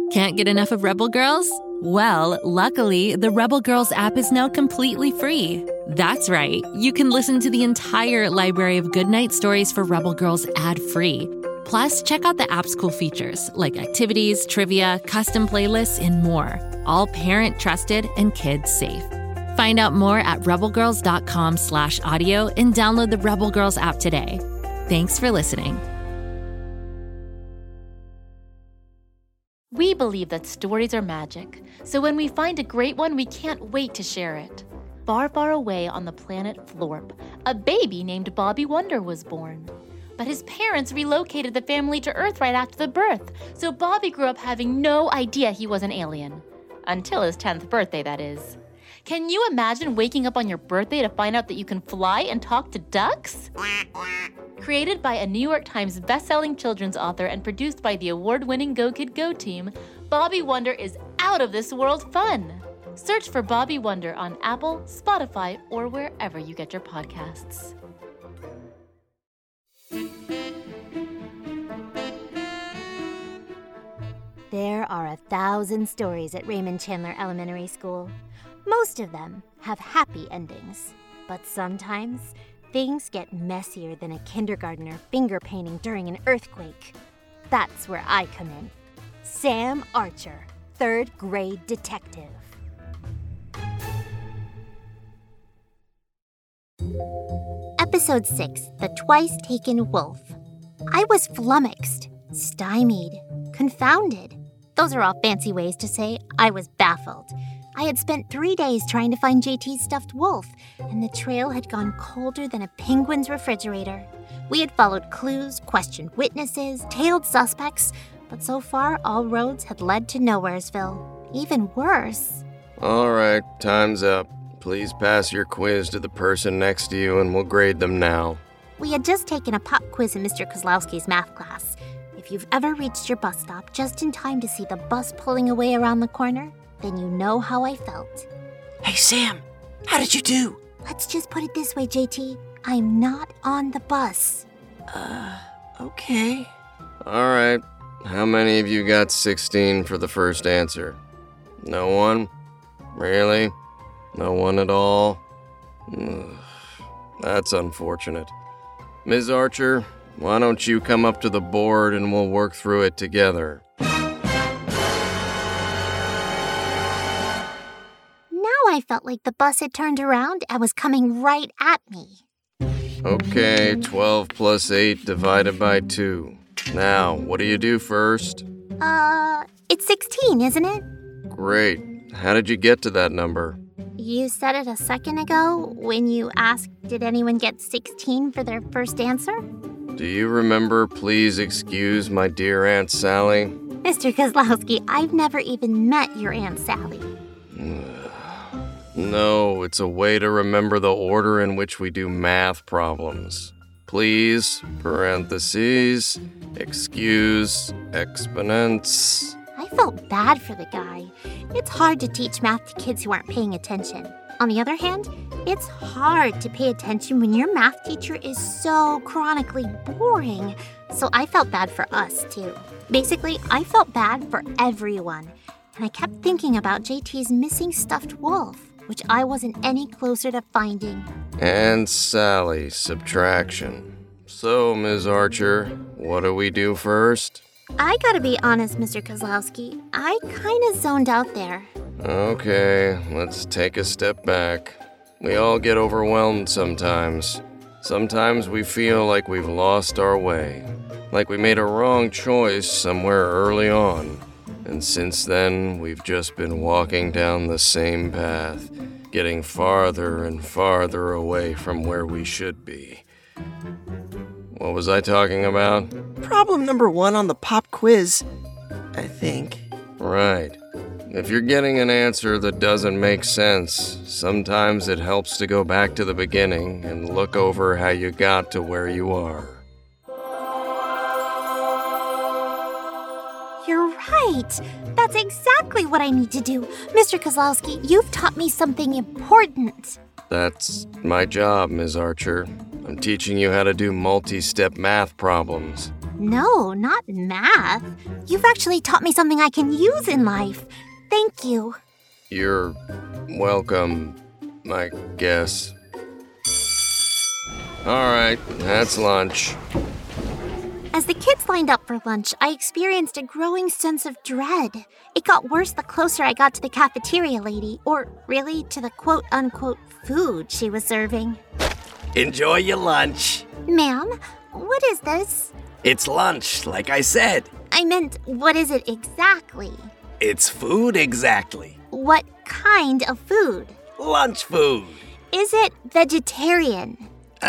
Can't get enough of Rebel Girls? Well, luckily, the Rebel Girls app is now completely free. That's right. You can listen to the entire library of goodnight stories for Rebel Girls ad-free. Plus, check out the app's cool features like activities, trivia, custom playlists, and more. All parent-trusted and kids-safe. Find out more at rebelgirls.com/audio and download the Rebel Girls app today. Thanks for listening. We believe that stories are magic, so when we find a great one, we can't wait to share it. Far, far away on the planet Florp, a baby named Bobby Wonder was born. But his parents relocated the family to Earth right after the birth, so Bobby grew up having no idea he was an alien. Until his 10th birthday, that is. Can you imagine waking up on your birthday to find out that you can fly and talk to ducks? Created by a New York Times best-selling children's author and produced by the award-winning Go Kid Go team, Bobby Wonder is out of this world fun. Search for Bobby Wonder on Apple, Spotify, or wherever you get your podcasts. There are 1,000 stories at Raymond Chandler Elementary School. Most of them have happy endings, but sometimes things get messier than a kindergartner finger painting during an earthquake. That's where I come in. Sam Archer, 3rd grade detective. Episode 6, The Twice Taken Wolf. I was flummoxed, stymied, confounded. Those are all fancy ways to say I was baffled. I had spent 3 days trying to find JT's stuffed wolf, and the trail had gone colder than a penguin's refrigerator. We had followed clues, questioned witnesses, tailed suspects, but so far all roads had led to Nowheresville. Even worse. All right, time's up. Please pass your quiz to the person next to you and we'll grade them now. We had just taken a pop quiz in Mr. Kozlowski's math class. If you've ever reached your bus stop just in time to see the bus pulling away around the corner, then you know how I felt. Hey, Sam, how did you do? Let's just put it this way, JT. I'm not on the bus. Okay. All right, how many of you got 16 for the first answer? No one? Really? No one at all? Ugh, that's unfortunate. Ms. Archer, why don't you come up to the board and we'll work through it together. I felt like the bus had turned around and was coming right at me. Okay, 12 plus 8 divided by 2. Now, what do you do first? It's 16, isn't it? Great. How did you get to that number? You said it a second ago when you asked, did anyone get 16 for their first answer? Do you remember, please excuse my dear Aunt Sally? Mr. Kozlowski, I've never even met your Aunt Sally. No, it's a way to remember the order in which we do math problems. Please, parentheses, excuse, exponents. I felt bad for the guy. It's hard to teach math to kids who aren't paying attention. On the other hand, it's hard to pay attention when your math teacher is so chronically boring. So I felt bad for us, too. Basically, I felt bad for everyone. And I kept thinking about JT's missing stuffed wolf, which I wasn't any closer to finding. And Sally, subtraction. So, Ms. Archer, what do we do first? I gotta be honest, Mr. Kozlowski. I kinda zoned out there. Okay, let's take a step back. We all get overwhelmed sometimes. Sometimes we feel like we've lost our way, like we made a wrong choice somewhere early on. And since then, we've just been walking down the same path, getting farther and farther away from where we should be. What was I talking about? Problem number 1 on the pop quiz, I think. Right. If you're getting an answer that doesn't make sense, sometimes it helps to go back to the beginning and look over how you got to where you are. You're right. That's exactly what I need to do. Mr. Kozlowski, you've taught me something important. That's my job, Ms. Archer. I'm teaching you how to do multi-step math problems. No, not math. You've actually taught me something I can use in life. Thank you. You're welcome, I guess. All right, that's lunch. As the kids lined up for lunch, I experienced a growing sense of dread. It got worse the closer I got to the cafeteria lady, or really to the quote-unquote food she was serving. Enjoy your lunch. Ma'am, what is this? It's lunch, like I said. I meant, what is it exactly? It's food exactly. What kind of food? Lunch food. Is it vegetarian?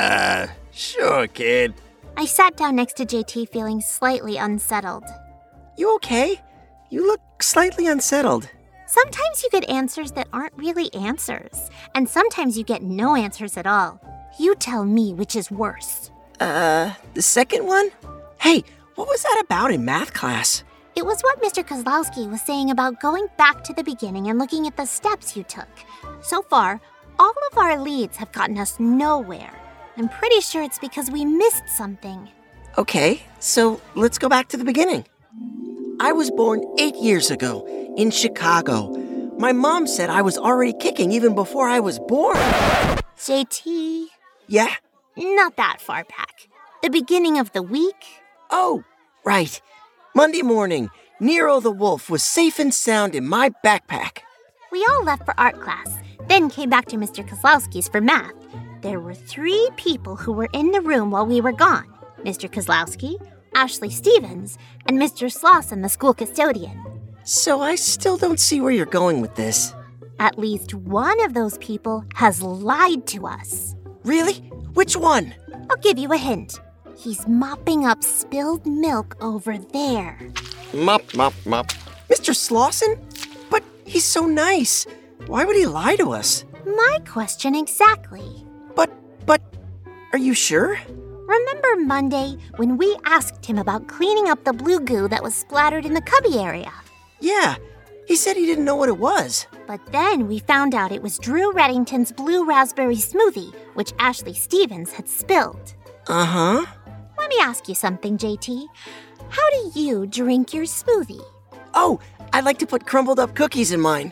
Sure, kid. I sat down next to JT feeling slightly unsettled. You okay? You look slightly unsettled. Sometimes you get answers that aren't really answers, and sometimes you get no answers at all. You tell me which is worse. The second one? Hey, what was that about in math class? It was what Mr. Kozlowski was saying about going back to the beginning and looking at the steps you took. So far, all of our leads have gotten us nowhere. I'm pretty sure it's because we missed something. Okay, so let's go back to the beginning. I was born 8 years ago in Chicago. My mom said I was already kicking even before I was born. JT, Yeah? not that far back. The beginning of the week? Oh, right. Monday morning, Nero the wolf was safe and sound in my backpack. We all left for art class, then came back to Mr. Kozlowski's for math. There were 3 people who were in the room while we were gone. Mr. Kozlowski, Ashley Stevens, and Mr. Slauson, the school custodian. So I still don't see where you're going with this. At least one of those people has lied to us. Really? Which one? I'll give you a hint. He's mopping up spilled milk over there. Mop, mop, mop. Mr. Slauson? But he's so nice. Why would he lie to us? My question exactly. But, are you sure? Remember Monday when we asked him about cleaning up the blue goo that was splattered in the cubby area? Yeah, he said he didn't know what it was. But then we found out it was Drew Reddington's blue raspberry smoothie, which Ashley Stevens had spilled. Uh-huh. Let me ask you something, JT. How do you drink your smoothie? Oh, I like to put crumbled up cookies in mine.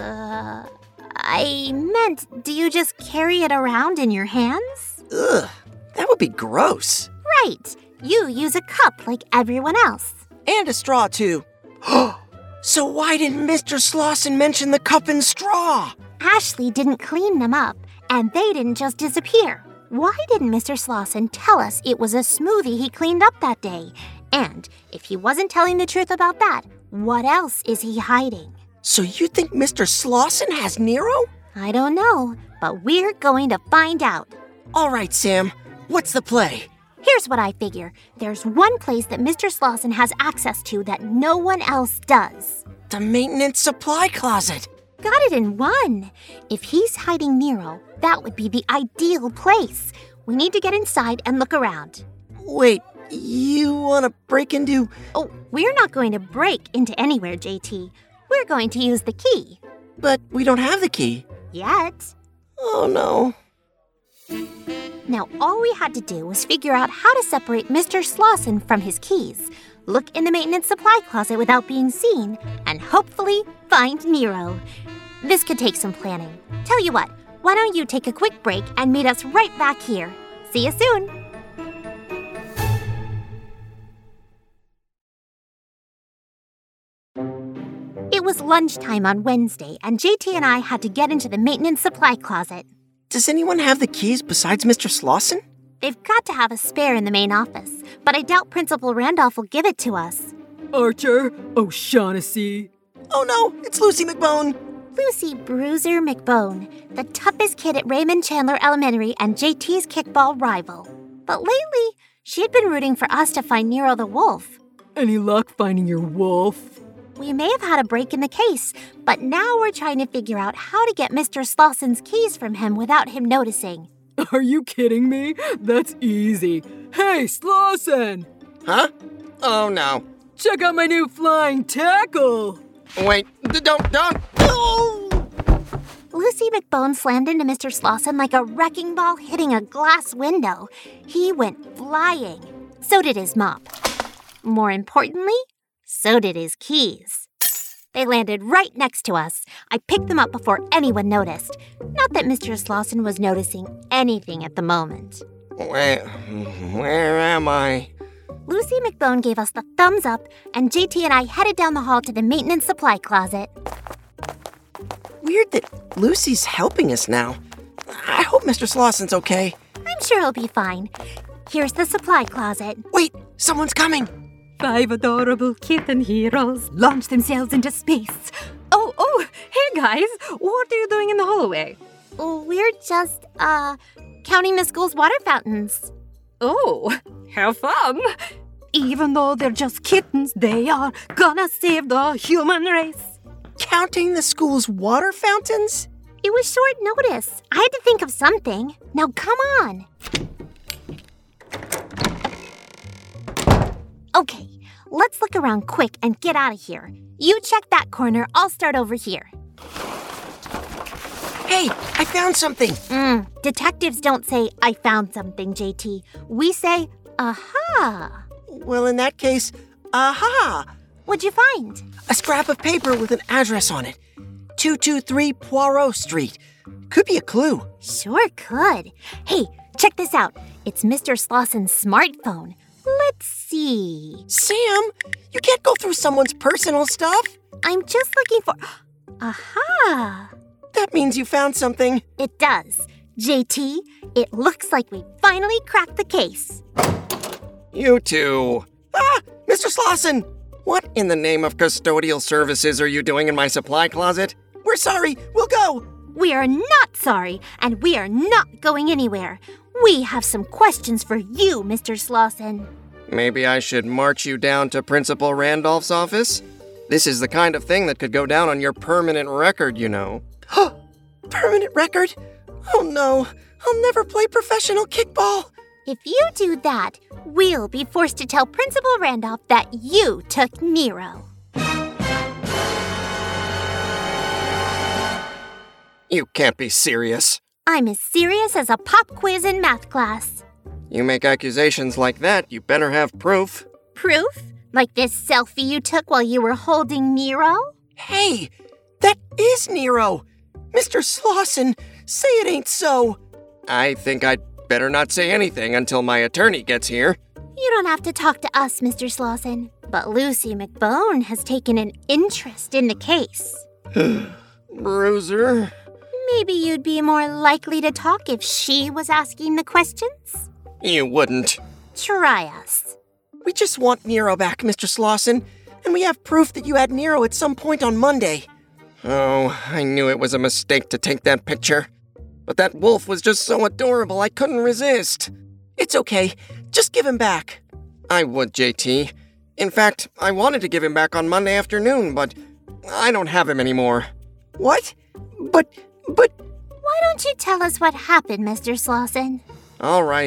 I meant, do you just carry it around in your hands? Ugh, that would be gross. Right. You use a cup like everyone else. And a straw, too. So why didn't Mr. Slauson mention the cup and straw? Ashley didn't clean them up, and they didn't just disappear. Why didn't Mr. Slauson tell us it was a smoothie he cleaned up that day? And if he wasn't telling the truth about that, what else is he hiding? So you think Mr. Slauson has Nero? I don't know, but we're going to find out. All right, Sam. What's the play? Here's what I figure. There's one place that Mr. Slauson has access to that no one else does. The maintenance supply closet. Got it in one. If he's hiding Nero, that would be the ideal place. We need to get inside and look around. Wait, you want to break into... Oh, we're not going to break into anywhere, JT. We're going to use the key. But we don't have the key. Yet. Oh, no. Now, all we had to do was figure out how to separate Mr. Slauson from his keys, look in the maintenance supply closet without being seen, and hopefully find Nero. This could take some planning. Tell you what, why don't you take a quick break and meet us right back here? See you soon. It was lunchtime on Wednesday, and JT and I had to get into the maintenance supply closet. Does anyone have the keys besides Mr. Slauson? They've got to have a spare in the main office, but I doubt Principal Randolph will give it to us. Archer O'Shaughnessy. Oh no, it's Lucy McBone. Lucy Bruiser McBone, the toughest kid at Raymond Chandler Elementary and JT's kickball rival. But lately, she had been rooting for us to find Nero the wolf. Any luck finding your wolf? We may have had a break in the case, but now we're trying to figure out how to get Mr. Slauson's keys from him without him noticing. Are you kidding me? That's easy. Hey, Slauson! Huh? Oh, no. Check out my new flying tackle! Wait, don't! Oh! Lucy McBone slammed into Mr. Slauson like a wrecking ball hitting a glass window. He went flying. So did his mop. More importantly, so did his keys. They landed right next to us. I picked them up before anyone noticed. Not that Mr. Slauson was noticing anything at the moment. Where am I? Lucy McBone gave us the thumbs up, and JT and I headed down the hall to the maintenance supply closet. Weird that Lucy's helping us now. I hope Mr. Slauson's okay. I'm sure he'll be fine. Here's the supply closet. Wait, someone's coming. 5 adorable kitten heroes launch themselves into space. Oh, hey guys, what are you doing in the hallway? We're just, counting the school's water fountains. Oh, have fun. Even though they're just kittens, they are gonna save the human race. Counting the school's water fountains? It was short notice. I had to think of something. Now come on. Okay, let's look around quick and get out of here. You check that corner, I'll start over here. Hey, I found something. Detectives don't say, I found something, JT. We say, aha. Well, in that case, aha! What'd you find? A scrap of paper with an address on it. 223 Poirot Street. Could be a clue. Sure could. Hey, check this out. It's Mr. Slauson's smartphone. Let's see. Sam, you can't go through someone's personal stuff. I'm just looking for... Aha! That means you found something. It does. JT, it looks like we finally cracked the case. You two. Ah, Mr. Slauson! What in the name of custodial services are you doing in my supply closet? We're sorry. We'll go. We are not sorry, and we are not going anywhere. We have some questions for you, Mr. Slauson. Maybe I should march you down to Principal Randolph's office? This is the kind of thing that could go down on your permanent record, you know. Permanent record? Oh no, I'll never play professional kickball. If you do that, we'll be forced to tell Principal Randolph that you took Nero. You can't be serious. I'm as serious as a pop quiz in math class. You make accusations like that, you better have proof. Proof? Like this selfie you took while you were holding Nero? Hey, that is Nero. Mr. Slauson, say it ain't so. I think I'd better not say anything until my attorney gets here. You don't have to talk to us, Mr. Slauson. But Lucy McBone has taken an interest in the case. Bruiser? Maybe you'd be more likely to talk if she was asking the questions? You wouldn't. Try us. We just want Nero back, Mr. Slauson, and we have proof that you had Nero at some point on Monday. Oh, I knew it was a mistake to take that picture. But that wolf was just so adorable, I couldn't resist. It's okay. Just give him back. I would, JT. In fact, I wanted to give him back on Monday afternoon, but I don't have him anymore. What? But... Why don't you tell us what happened, Mr. Slauson? All right.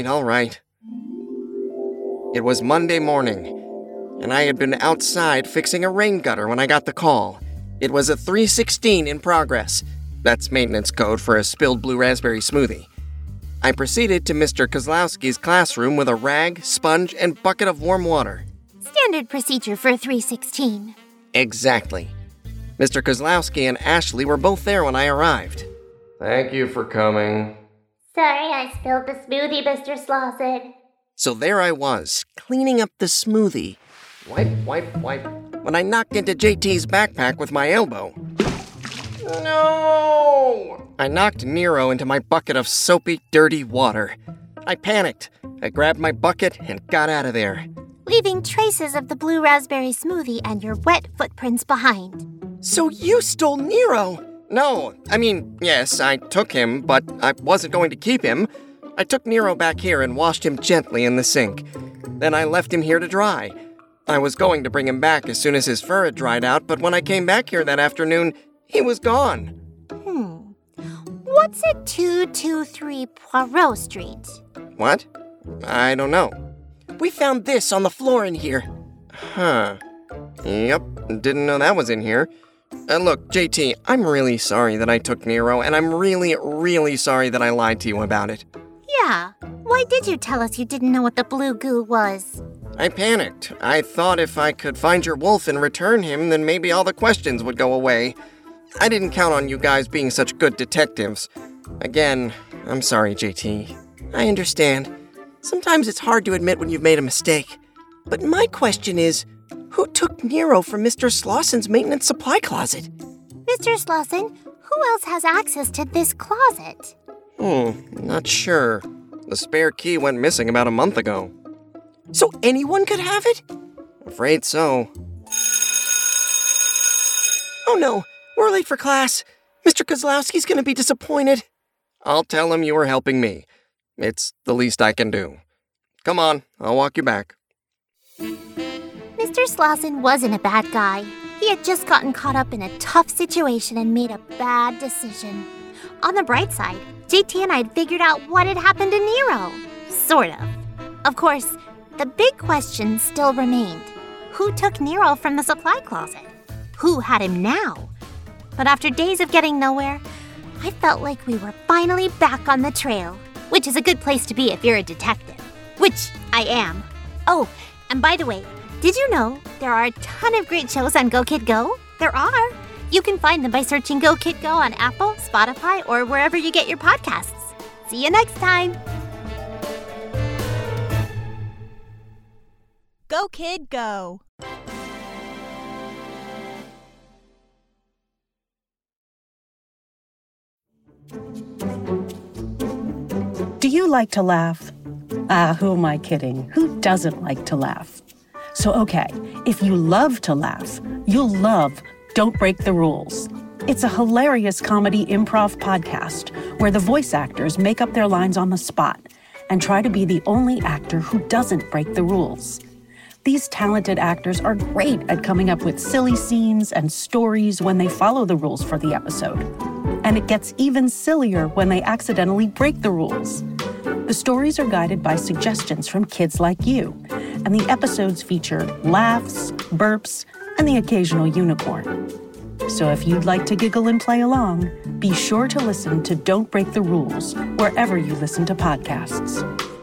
It was Monday morning, and I had been outside fixing a rain gutter when I got the call. It was a 316 in progress. That's maintenance code for a spilled blue raspberry smoothie. I proceeded to Mr. Kozlowski's classroom with a rag, sponge, and bucket of warm water. Standard procedure for a 316. Exactly. Mr. Kozlowski and Ashley were both there when I arrived. Thank you for coming. Sorry I spilled the smoothie, Mr. Slauson. So there I was, cleaning up the smoothie. Wipe, when I knocked into JT's backpack with my elbow. No! I knocked Nero into my bucket of soapy, dirty water. I panicked. I grabbed my bucket and got out of there. Leaving traces of the blue raspberry smoothie and your wet footprints behind. So you stole Nero? No, yes, I took him, but I wasn't going to keep him. I took Nero back here and washed him gently in the sink. Then I left him here to dry. I was going to bring him back as soon as his fur had dried out, but when I came back here that afternoon, he was gone. What's at 223 Poirot Street? What? I don't know. We found this on the floor in here. Huh. Yep, didn't know that was in here. Look, JT, I'm really sorry that I took Nero, and I'm really, really sorry that I lied to you about it. Yeah. Why did you tell us you didn't know what the blue goo was? I panicked. I thought if I could find your wolf and return him, then maybe all the questions would go away. I didn't count on you guys being such good detectives. Again, I'm sorry, JT. I understand. Sometimes it's hard to admit when you've made a mistake. But my question is, who took Nero from Mr. Slosson's maintenance supply closet? Mr. Slosson, who else has access to this closet? Not sure. The spare key went missing about a month ago. So anyone could have it? Afraid so. Oh no, we're late for class. Mr. Kozlowski's gonna be disappointed. I'll tell him you were helping me. It's the least I can do. Come on, I'll walk you back. Mr. Slosson wasn't a bad guy. He had just gotten caught up in a tough situation and made a bad decision. On the bright side, JT and I had figured out what had happened to Nero. Sort of. Of course, the big question still remained. Who took Nero from the supply closet? Who had him now? But after days of getting nowhere, I felt like we were finally back on the trail, which is a good place to be if you're a detective, which I am. Oh, and by the way, did you know there are a ton of great shows on Go Kid Go? There are. You can find them by searching Go Kid Go on Apple, Spotify, or wherever you get your podcasts. See you next time. Go Kid Go. Do you like to laugh? Who am I kidding? Who doesn't like to laugh? So, okay, if you love to laugh, you'll love Don't Break the Rules. It's a hilarious comedy improv podcast where the voice actors make up their lines on the spot and try to be the only actor who doesn't break the rules. These talented actors are great at coming up with silly scenes and stories when they follow the rules for the episode. And it gets even sillier when they accidentally break the rules. The stories are guided by suggestions from kids like you, and the episodes feature laughs, burps, and the occasional unicorn. So if you'd like to giggle and play along, be sure to listen to Don't Break the Rules wherever you listen to podcasts.